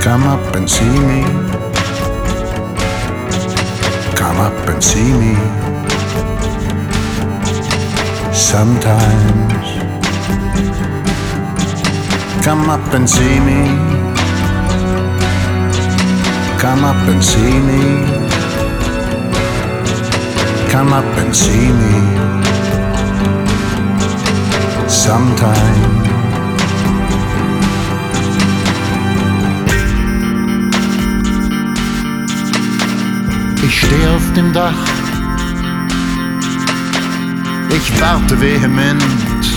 Come up and see me. Come up and see me. Sometimes. Come up and see me. Come up and see me. Come up and see me. Sometime. Ich stehe auf dem Dach. Ich warte vehement